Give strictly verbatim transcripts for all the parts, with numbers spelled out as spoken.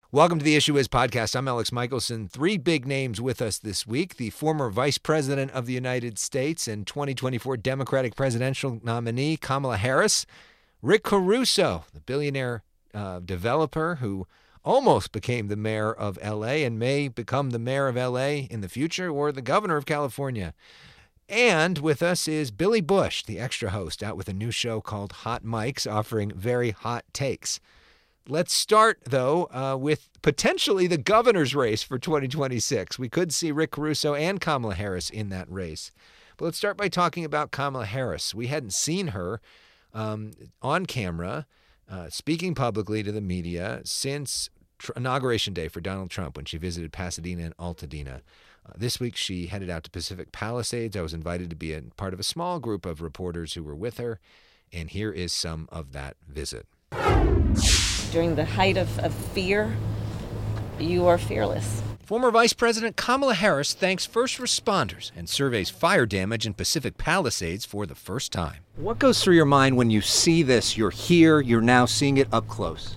Welcome to the Issue Is podcast. I'm Alex Michelson. Three big names with us this week. The former Vice President of the United States and twenty twenty-four Democratic presidential nominee, Kamala Harris. Rick Caruso, the billionaire uh, developer who almost became the mayor of L A and may become the mayor of L A in the future, or the governor of California. And with us is Billy Bush, the extra host, out with a new show called Hot Mics, offering very hot takes. Let's start, though, uh, with potentially the governor's race for twenty twenty-six. We could see Rick Caruso and Kamala Harris in that race. But let's start by talking about Kamala Harris. We hadn't seen her um, on camera uh, speaking publicly to the media since tr- Inauguration Day for Donald Trump, when she visited Pasadena and Altadena. Uh, this week, she headed out to Pacific Palisades. I was invited to be a part of a small group of reporters who were with her, and here is some of that visit. During the height of, of fear, you are fearless. Former Vice President Kamala Harris thanks first responders and surveys fire damage in Pacific Palisades for the first time. What goes through your mind when you see this? You're here, you're now seeing it up close.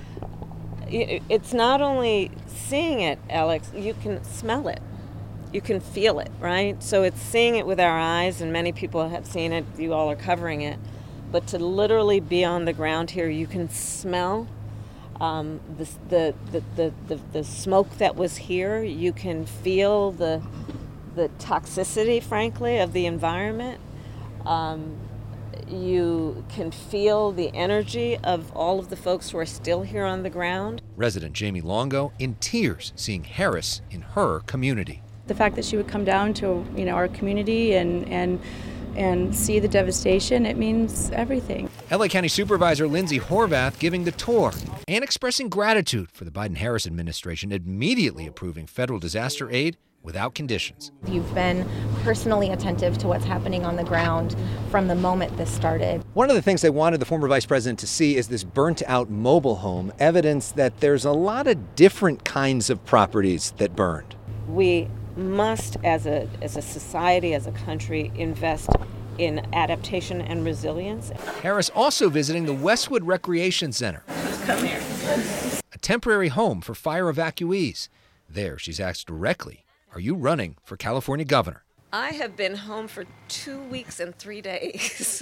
It's not only seeing it, Alex, you can smell it. You can feel it, right? So it's seeing it with our eyes, and many people have seen it. You all are covering it. But to literally be on the ground here, you can smell um, the, the, the, the, the, the smoke that was here. You can feel the, the toxicity, frankly, of the environment. Um, you can feel the energy of all of the folks who are still here on the ground. Resident Jamie Longo in tears seeing Harris in her community. The fact that she would come down to, you know, our community and, and and see the devastation, it means everything. L A County Supervisor Lindsay Horvath giving the tour and expressing gratitude for the Biden-Harris administration immediately approving federal disaster aid without conditions. You've been personally attentive to what's happening on the ground from the moment this started. One of the things they wanted the former vice president to see is this burnt-out mobile home, evidence that there's a lot of different kinds of properties that burned. We must, as a as a society, as a country, invest in adaptation and resilience. Harris also visiting the Westwood Recreation Center. Come here. A temporary home for fire evacuees. There, she's asked directly, are you running for California governor? I have been home for two weeks and three days.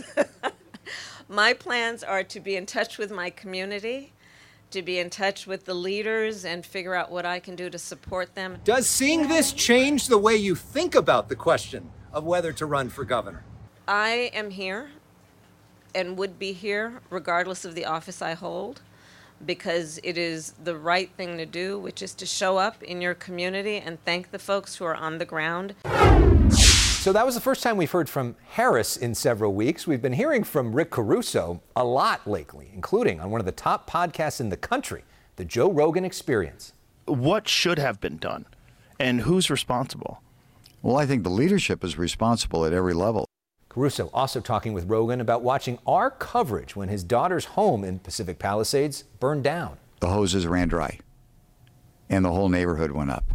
My plans are to be in touch with my community, to be in touch with the leaders and figure out what I can do to support them. Does seeing this change the way you think about the question of whether to run for governor? I am here and would be here regardless of the office I hold, because it is the right thing to do, which is to show up in your community and thank the folks who are on the ground. So that was the first time we've heard from Harris in several weeks. We've been hearing from Rick Caruso a lot lately, including on one of the top podcasts in the country, The Joe Rogan Experience. What should have been done, and who's responsible? Well, I think the leadership is responsible at every level. Caruso also talking with Rogan about watching our coverage when his daughter's home in Pacific Palisades burned down. The hoses ran dry, and the whole neighborhood went up.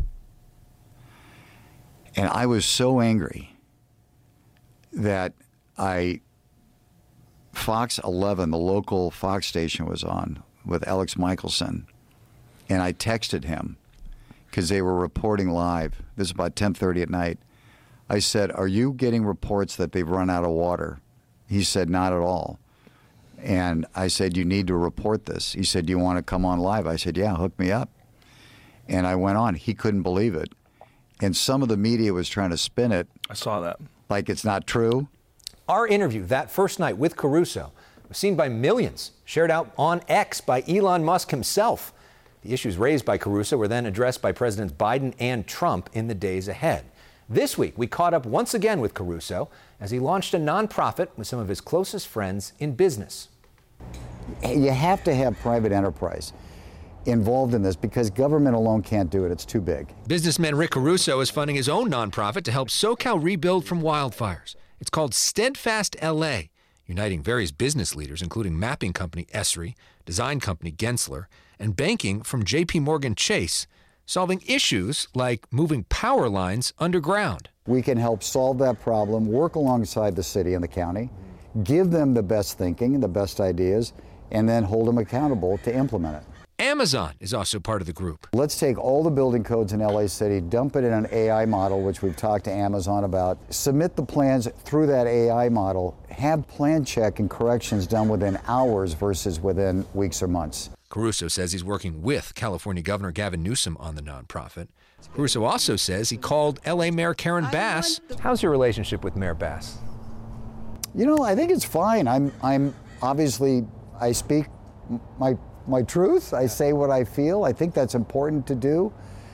And I was so angry that I, Fox eleven, the local Fox station, was on with Alex Michelson, and I texted him because they were reporting live. This is about ten thirty at night. I said, are you getting reports that they've run out of water? He said, not at all. And I said, you need to report this. He said, do you want to come on live? I said, yeah, hook me up. And I went on. He couldn't believe it. And some of the media was trying to spin it. I saw that. Like it's not true. Our interview that first night with Caruso was seen by millions, shared out on X by Elon Musk himself. The issues raised by Caruso were then addressed by Presidents Biden and Trump in the days ahead. This week, we caught up once again with Caruso as he launched a nonprofit with some of his closest friends in business. You have to have private enterprise involved in this because government alone can't do it. It's too big. Businessman Rick Caruso is funding his own nonprofit to help SoCal rebuild from wildfires. It's called Steadfast L A, uniting various business leaders, including mapping company Esri, design company Gensler, and banking from J P Morgan Chase, solving issues like moving power lines underground. We can help solve that problem, work alongside the city and the county, give them the best thinking and the best ideas, and then hold them accountable to implement it. Amazon is also part of the group. Let's take all the building codes in L A City, dump it in an A I model, which we've talked to Amazon about, submit the plans through that A I model, have plan check and corrections done within hours versus within weeks or months. Caruso says he's working with California Governor Gavin Newsom on the nonprofit. Caruso also says he called L A Mayor Karen Bass. How's your relationship with Mayor Bass? You know, I think it's fine. I'm, I'm obviously, I speak my my truth. I say what I feel. I think that's important to do.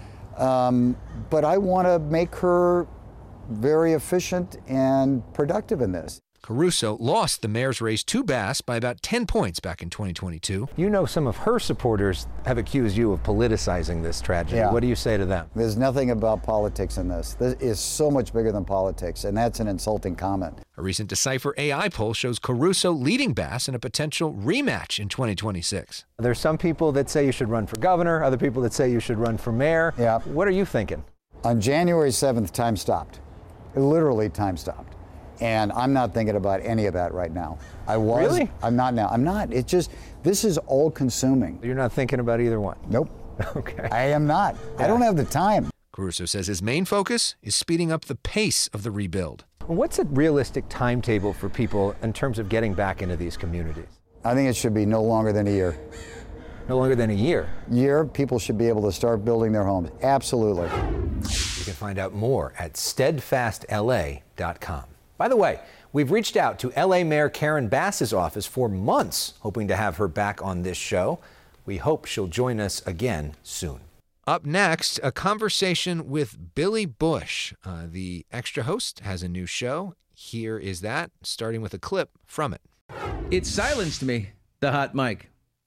Um, but I want to make her very efficient and productive in this. Caruso lost the mayor's race to Bass by about ten points back in twenty twenty-two. You know some of her supporters have accused you of politicizing this tragedy. Yeah. What do you say to them? There's nothing about politics in this. This is so much bigger than politics, and that's an insulting comment. A recent Decipher A I poll shows Caruso leading Bass in a potential rematch in twenty twenty-six. There's some people that say you should run for governor, other people that say you should run for mayor. Yeah. What are you thinking? On January seventh, time stopped. Literally, time stopped. And I'm not thinking about any of that right now. I was. Really? I'm not now. I'm not. It's just, this is all consuming. You're not thinking about either one? Nope. Okay. I am not. Yeah. I don't have the time. Caruso says his main focus is speeding up the pace of the rebuild. What's a realistic timetable for people in terms of getting back into these communities? I think it should be no longer than a year. No longer than a year? Year, people should be able to start building their homes. Absolutely. You can find out more at steadfast L A dot com. By the way, we've reached out to L A Mayor Karen Bass's office for months, hoping to have her back on this show. We hope she'll join us again soon. Up next, a conversation with Billy Bush. Uh, the Extra host has a new show. Here is that, starting with a clip from it. It silenced me, the hot mic.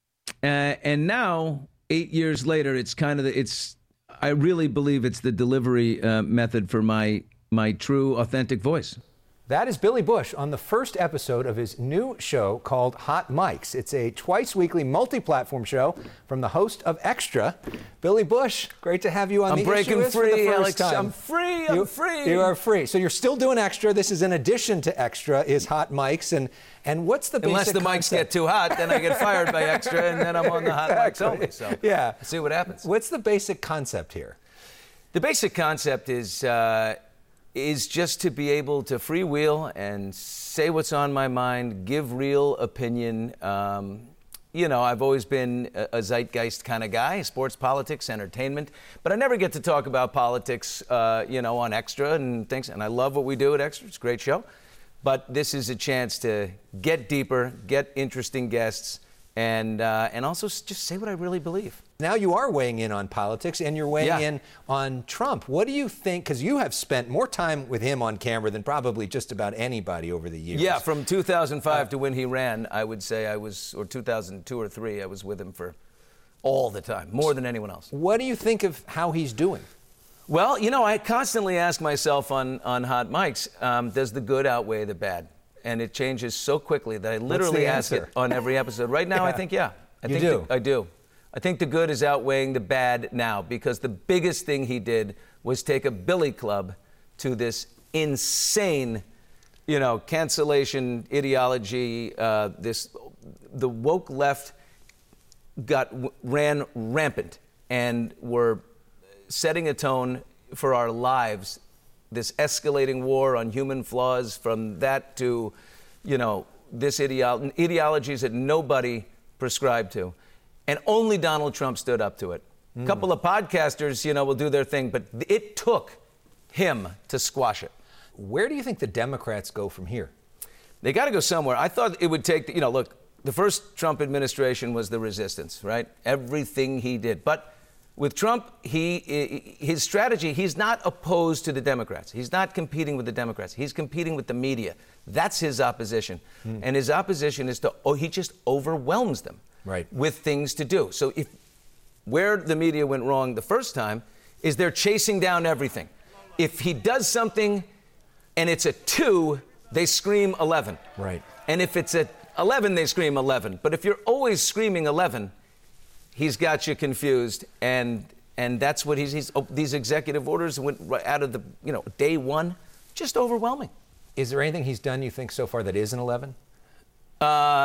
Uh, and now, eight years later, it's kind of the, it's, I really believe it's the delivery uh, method for my, my true, authentic voice. That is Billy Bush on the first episode of his new show called Hot Mics. It's a twice-weekly multi-platform show from the host of Extra. Billy Bush, great to have you on I'm the breaking Issue Is free, for the first Alex. time. I'm free. I'm you, free. You are free. So you're still doing Extra. This is in addition to Extra is Hot Mics. And and what's the basic Unless the mics concept? get too hot, then I get fired by Extra, and then I'm on the hot mics Exactly. only. So yeah, see what happens. What's the basic concept here? The basic concept is uh, is just to be able to freewheel and say what's on my mind, give real opinion. Um, you know, I've always been a, a zeitgeist kind of guy, sports, politics, entertainment, but I never get to talk about politics, uh, you know, on Extra and things. And I love what we do at Extra. It's a great show. But this is a chance to get deeper, get interesting guests, and uh, and also just say what I really believe. Now you are weighing in on politics, and you're weighing Yeah. in on Trump. What do you think? Because you have spent more time with him on camera than probably just about anybody over the years. Yeah, from two thousand five uh, to when he ran, I would say I was, or two thousand two or three, I was with him for all the time, more than anyone else. What do you think of how he's doing? Well, you know, I constantly ask myself on, on Hot Mics, um, does the good outweigh the bad? And it changes so quickly that I literally ask it on every episode. Right now, yeah. I think, yeah. I you think do? The, I do. I think the good is outweighing the bad now, because the biggest thing he did was take a billy club to this insane, you know, cancellation ideology. Uh, this, the woke left got ran rampant and were setting a tone for our lives. This escalating war on human flaws, from that to, you know, this ideolo- ideologies that nobody prescribed to. And only Donald Trump stood up to it. Mm. A couple of podcasters, you know, will do their thing, but it took him to squash it. Where do you think the Democrats go from here? They got to go somewhere. I thought it would take, you know, look, the first Trump administration was the resistance, right? Everything he did. But with Trump, he his strategy, he's not opposed to the Democrats. He's not competing with the Democrats. He's competing with the media. That's his opposition. Mm. And his opposition is to, oh, he just overwhelms them. Right. With things to do. So if where the media went wrong the first time is they're chasing down everything. If he does something and it's a two, they scream eleven. Right. And if it's a eleven, they scream eleven. But if you're always screaming eleven, he's got you confused. And and that's what he's, he's oh, these executive orders went right out of the, you know, day one, just overwhelming. Is there anything he's done you think so far that is an eleven? Uh,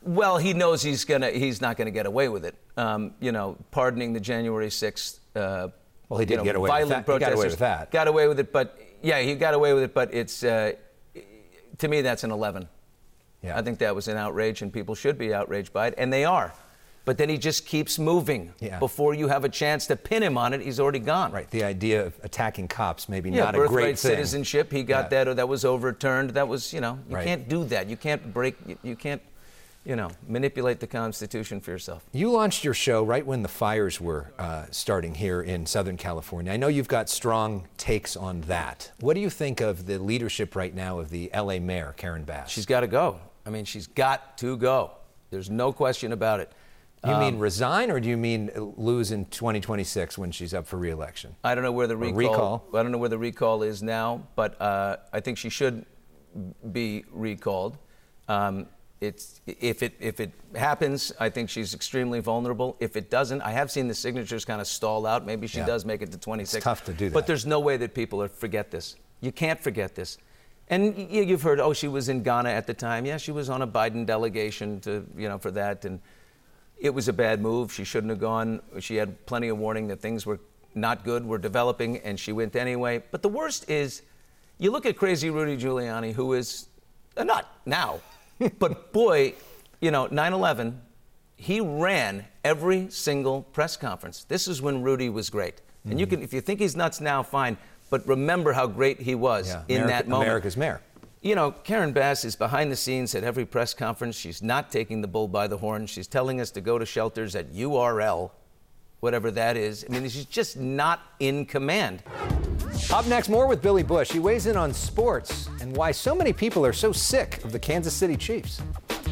Well, he knows he's gonna he's not gonna get away with it. Um, you know, pardoning the January sixth. Uh, Well, he did you know, get away with violent that. He got away protesters. with that. Got away with it, but yeah, he got away with it. But it's uh, to me that's an eleven. Yeah. I think that was an outrage, and people should be outraged by it, and they are. But then he just keeps moving. Yeah. Before you have a chance to pin him on it, he's already gone. Right. The idea of attacking cops, maybe Yeah, not a great birthright thing. citizenship. He got Yeah. that, or that was overturned. That was, you know, you Right. can't do that. You can't break. You, you can't, you know, manipulate the Constitution for yourself. You launched your show right when the fires were uh, starting here in Southern California. I know you've got strong takes on that. What do you think of the leadership right now of the L A mayor, Karen Bass? She's got to go. I mean, she's got to go. There's no question about it. You Um, mean resign, or do you mean lose in twenty twenty-six when she's up for re-election? I don't know where the recall, recall. I don't know where the recall is now, but uh, I think she should be recalled. Um, it's if it if it happens, I think she's extremely vulnerable. If it doesn't, I have seen the signatures kind of stall out. Maybe she Yeah. does make it to twenty-six. It's tough to do that. But there's no way that people are, forget this. You can't forget this. And y- you've heard, oh, she was in Ghana at the time. Yeah, she was on a Biden delegation to, you know, for that, and it was a bad move. She shouldn't have gone. She had plenty of warning that things were not good, were developing, and she went anyway. But the worst is, you look at crazy Rudy Giuliani, who is a nut now, but boy, you know, nine eleven, he ran every single press conference. This is when Rudy was great. And you can, if you think he's nuts now, fine. But remember how great he was Yeah, in America- that moment. America's mayor. You know, Karen Bass is behind the scenes at every press conference. She's not taking the bull by the horn. She's telling us to go to shelters at U R L, whatever that is. I mean, she's just not in command. Up next, more with Billy Bush. He weighs in on sports and why so many people are so sick of the Kansas City Chiefs.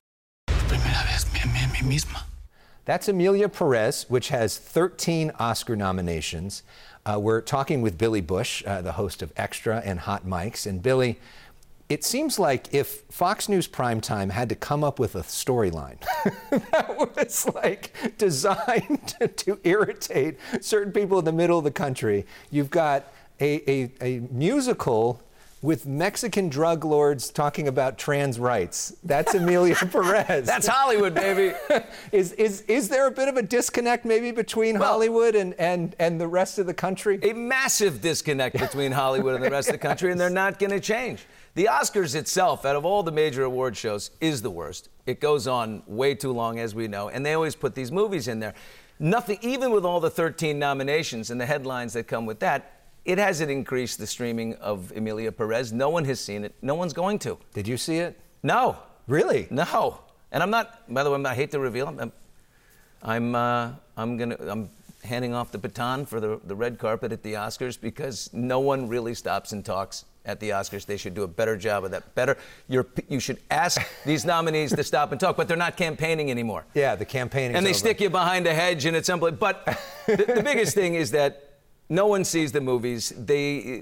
That's Emilia Perez, which has thirteen Oscar nominations. Uh, we're talking with Billy Bush, uh, the host of Extra and Hot Mics. And Billy, it seems like if Fox News Primetime had to come up with a storyline that was like designed to irritate certain people in the middle of the country, you've got a, a, a musical with Mexican drug lords talking about trans rights. That's Emilia Perez. That's Hollywood, baby. is, is, is there a bit of a disconnect maybe between Well, Hollywood and, and, and the rest of the country? A massive disconnect between Hollywood and the rest of the country, and they're not going to change. The Oscars itself, out of all the major award shows, is the worst. It goes on way too long, as we know, and they always put these movies in there. Nothing, even with all the thirteen nominations and the headlines that come with that, it hasn't increased the streaming of Emilia Perez. No one has seen it. No one's going to. Did you see it? No. Really? No. And I'm not, by the way, I hate to reveal, I'm, I'm, uh, I'm gonna, I'm handing off the baton for the, the red carpet at the Oscars because no one really stops and talks at the Oscars. They should do a better job of that. Better, you're, you should ask these nominees to stop and talk, but they're not campaigning anymore. Yeah, the campaigning. And they stick you behind a hedge and it's unbelievable. But the, the biggest thing is that no one sees the movies. They,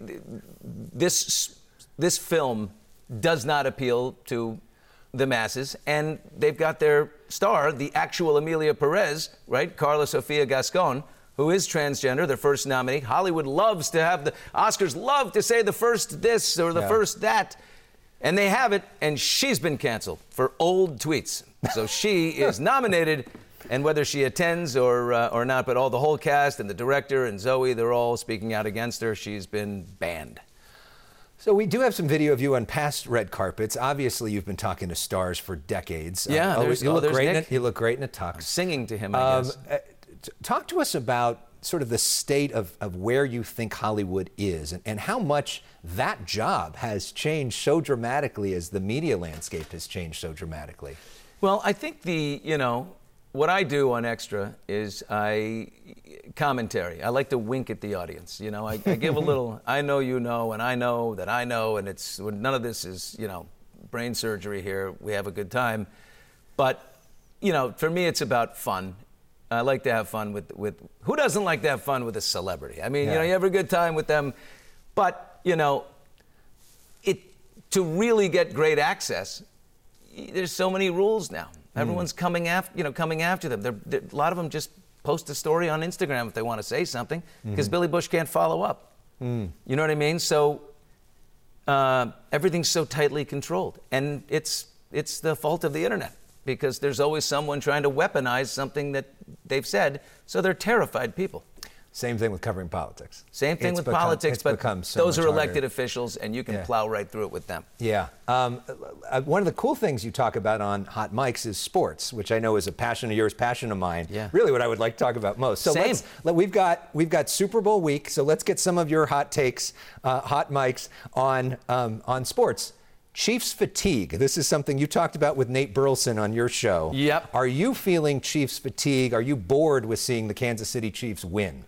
this, this film does not appeal to the masses, and they've got their star, the actual Emilia Perez, right, Carla Sofia Gascon, who is transgender, their first nominee. Hollywood loves to have the Oscars love to say the first this or the Yeah. first that, and they have it. And she's been canceled for old tweets, so she is nominated. And whether she attends or uh, or not, but all the whole cast and the director and Zoe, they're all speaking out against her. She's been banned. So we do have some video of you on past red carpets. Obviously, you've been talking to stars for decades. Yeah, Uh, there's- you oh, look there's great. In Nick. it. You look great in a tux. Singing to him, I Um, guess. uh, t- talk to us about sort of the state of, of where you think Hollywood is and, and how much that job has changed so dramatically as the media landscape has changed so dramatically. Well, I think the, you know, what I do on Extra is I commentary. I like to wink at the audience. You know, I, I give a little, I know you know, and I know that I know, and it's, none of this is, you know, brain surgery here. We have a good time. But, you know, for me, it's about fun. I like to have fun with, with who doesn't like to have fun with a celebrity? I mean, Yeah. you know, you have a good time with them. But, you know, it to really get great access, there's so many rules now. Everyone's coming after, you know, coming after them. They're, they're, a lot of them just post a story on Instagram if they want to say something, because Billy Bush can't follow up. You know what I mean? So uh, everything's so tightly controlled, and it's it's the fault of the internet. because there's always someone trying to weaponize something that they've said, so they're terrified people. Same thing with covering politics. Same thing It's with become- politics, it's but become so those much are harder. elected officials, and you can Yeah. plow right through it with them. Yeah. Um, uh, one of the cool things you talk about on Hot Mics is sports, which I know is a passion of yours, passion of mine. Yeah. Really what I would like to talk about most. So Same. let's, let, we've got we've got Super Bowl week, so let's get some of your hot takes, uh, Hot Mics on um, on sports. Chiefs fatigue. This is something you talked about with Nate Burleson on your show. Yep. Are you feeling Chiefs fatigue? Are you bored with seeing the Kansas City Chiefs win?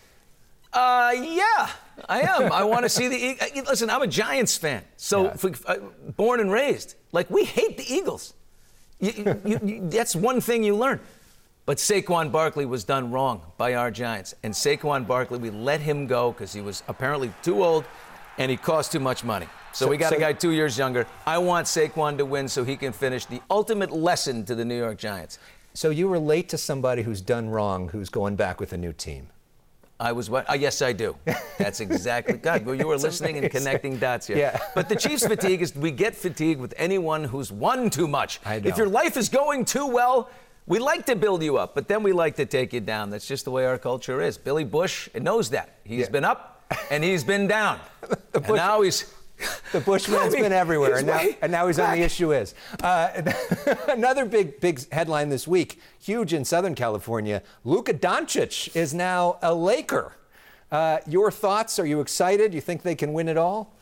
Uh, yeah, I am. I want to see the Eagles. Listen, I'm a Giants fan, so Yeah. if we, uh, born and raised. Like, we hate the Eagles. You, you, you, you, that's one thing you learn. But Saquon Barkley was done wrong by our Giants. And Saquon Barkley, we let him go because he was apparently too old and he cost too much money. So, So- we got so- a guy two years younger. I want Saquon to win so he can finish the ultimate lesson to the New York Giants. So you relate to somebody who's done wrong, who's going back with a new team. I was what? Uh, yes, I do. That's exactly. God, well, you were listening and connecting dots here. Yeah. But the Chiefs fatigue is we get fatigued with anyone who's won too much. I know. If your life is going too well, we like to build you up, but then we like to take you down. That's just the way our culture is. Billy Bush knows that. He's Yeah. been up and he's been down. and Bush- now he's. The Bushman's I mean, been everywhere, he's and now, way and now he's on back. The Issue Is. Uh, another big, big headline this week, huge in Southern California, Luka Doncic is now a Laker. Uh, your thoughts? Are you excited? You think they can win it all?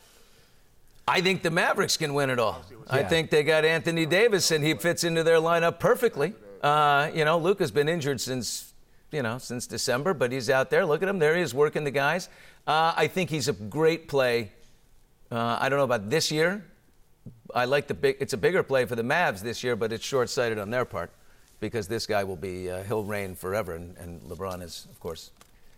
I think the Mavericks can win it all. I Yeah. think they got Anthony Davis, and he fits into their lineup perfectly. Uh, you know, Luka's been injured since, you know, since December, but he's out there. Look at him. There he is working the guys. Uh, I think he's a great play. Uh, I don't know about this year. I like the big. It's a bigger play for the Mavs this year, but it's short-sighted on their part because this guy will be uh, he'll reign forever, and, and LeBron is, of course,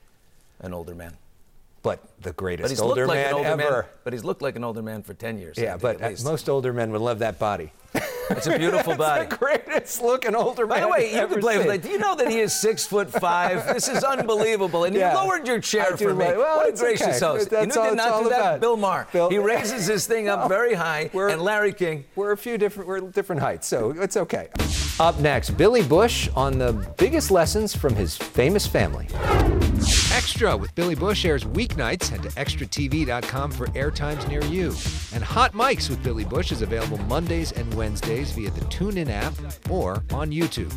an older man. But the But greatest he's older looked like man an older ever. man. But he's looked like an older man for ten years. I Yeah, think, but at uh, least. most older men would love that body. It's a beautiful body. It's the greatest looking older By man. the way, I've you ever can play with seen. it. Do you know that he is six foot five? This is unbelievable. And Yeah. you lowered your chair I do for me. like- well, what a it's gracious okay. host. That's you know all who did it's not all do that? about. Bill Maher. Bill- He raises his thing up very high. We're- And Larry King. We're a few different, we're different heights, so it's okay. Up next, Billy Bush on the biggest lessons from his famous family. Extra with Billy Bush airs weeknights. Head to extra t v dot com for airtimes near you. And Hot Mics with Billy Bush is available Mondays and Wednesdays via the TuneIn app or on YouTube.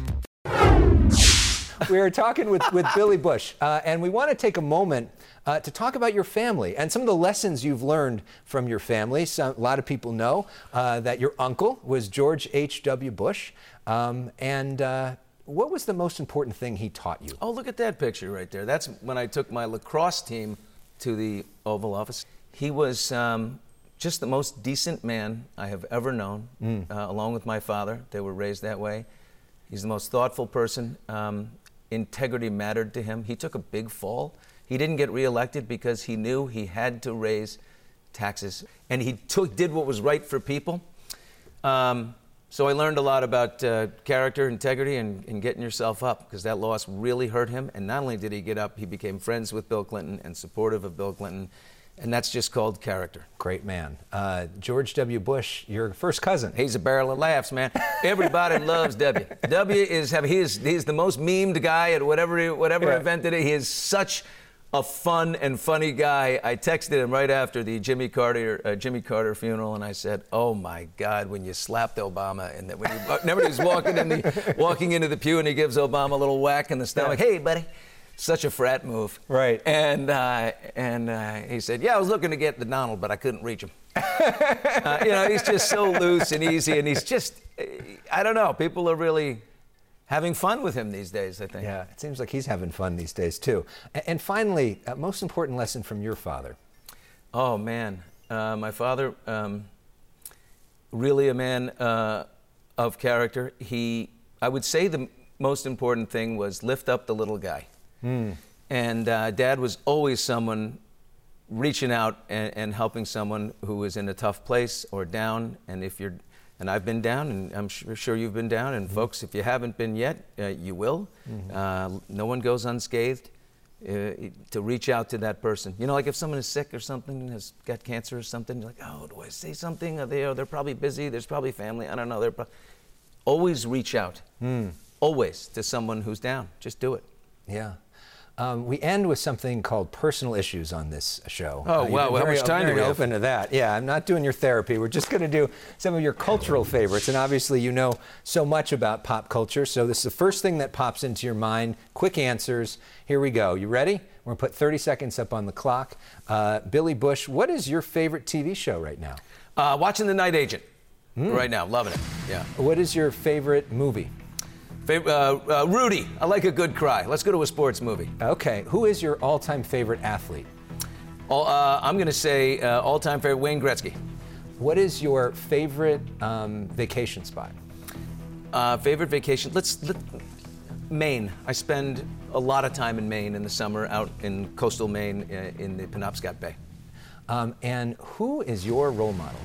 We are talking with, with Billy Bush, uh, and we want to take a moment uh, to talk about your family and some of the lessons you've learned from your family. So, a lot of people know uh, that your uncle was George H W. Bush. Um, and uh, what was the most important thing he taught you? Oh, look at that picture right there. That's when I took my lacrosse team to the Oval Office. He was um, just the most decent man I have ever known, Mm. uh, along with my father. They were raised that way. He's the most thoughtful person. Um, integrity mattered to him. He took a big fall. He didn't get reelected because he knew he had to raise taxes, and he took did what was right for people. Um, so I learned a lot about uh, character, integrity, and, and getting yourself up, because that loss really hurt him. And not only did he get up, he became friends with Bill Clinton and supportive of Bill Clinton. And that's just called character. Great man. Uh, George W. Bush, your first cousin. He's a barrel of laughs, man. Everybody loves W. W is have he is he's the most memed guy at whatever whatever Yeah. event it is. He is such a fun and funny guy. I texted him right after the Jimmy Carter uh, Jimmy Carter funeral, and I said, "Oh my God, when you slapped Obama, and that when you remember he's walking in the walking into the pew and he gives Obama a little whack in the stomach. Yeah. Hey, buddy." Such a frat move. Right. And uh, and uh, he said, yeah, I was looking to get the Donald, but I couldn't reach him. uh, you know, he's just so loose and easy, and he's just, I don't know, people are really having fun with him these days, I think. Yeah, it seems like he's having fun these days, too. A- And finally, uh, most important lesson from your father. Oh, man. Uh, my father, um, really a man uh, of character. He, I would say the most important thing was lift up the little guy. Mm. And uh, Dad was always someone reaching out and, and helping someone who is in a tough place or down. And if you're, and I've been down, and I'm sure, sure you've been down. And mm-hmm. folks, if you haven't been yet, uh, you will. Mm-hmm. Uh, no one goes unscathed. Uh, to reach out to that person, you know, like if someone is sick or something, has got cancer or something, you're like, oh, do I say something? Are they? Oh, they're probably busy. There's probably family. I don't know. They're. Pro- always reach out. Mm. Always to someone who's down. Just do it. Yeah. Um, we end with something called personal issues on this show. Oh, uh, wow. How How much time do very we have? open to that. Yeah, I'm not doing your therapy. We're just going to do some of your cultural favorites. And obviously, you know so much about pop culture. So this is the first thing that pops into your mind. Quick answers. Here we go. You ready? We're going to put thirty seconds up on the clock. Uh, Billy Bush, what is your favorite T V show right now? Uh, watching The Night Agent Mm. right now. Loving it. Yeah. What is your favorite movie? Fav- uh, uh, Rudy. I like a good cry. Let's go to a sports movie. Okay. Who is your all-time favorite athlete? All, uh, I'm going to say uh, all-time favorite Wayne Gretzky. What is your favorite um, vacation spot? Uh, favorite vacation? Let's let, Maine. I spend a lot of time in Maine in the summer, out in coastal Maine, uh, in the Penobscot Bay. Um, and who is your role model?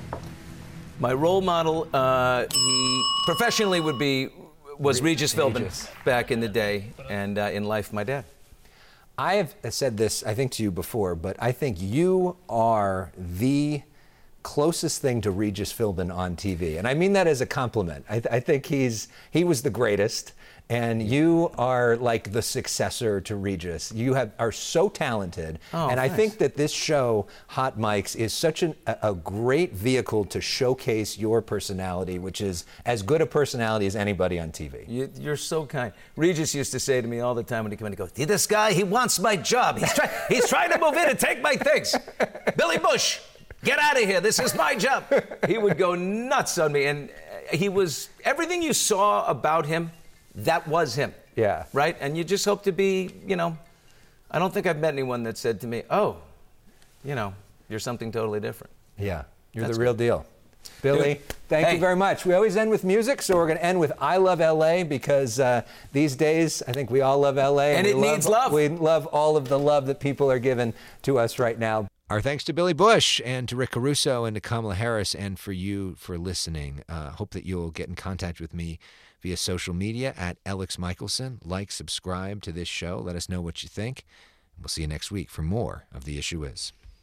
My role model, uh, he professionally would be was Re- Regis Philbin Regis. back in the day, and uh, in life, my dad. I have said this, I think, to you before, but I think you are the closest thing to Regis Philbin on T V, and I mean that as a compliment. I, th- I think he's he was the greatest, and you are like the successor to Regis. You have are so talented, Oh, and I thanks. think that this show, Hot Mics, is such an, a, a great vehicle to showcase your personality, which is as good a personality as anybody on T V. You, you're so kind. Regis used to say to me all the time when he came in, he goes, "See this guy? He wants my job. He's, try- he's trying to move in and take my things. Billy Bush, get out of here. This is my job." He would go nuts on me. And uh, he was, everything you saw about him, that was him. Yeah. Right? And you just hope to be, you know, I don't think I've met anyone that said to me, "Oh, you know, you're something totally different." Yeah, you're That's the real deal. Billy, Dude, thank hey. you very much. We always end with music, so we're going to end with I Love L A because uh, these days I think we all love L A. And we it needs love. We love all of the love that people are giving to us right now. Our thanks to Billy Bush and to Rick Caruso and to Kamala Harris and for you for listening. Uh, hope that you'll get in contact with me via social media at Alex Michelson. Like, subscribe to this show. Let us know what you think. We'll see you next week for more of The Issue Is.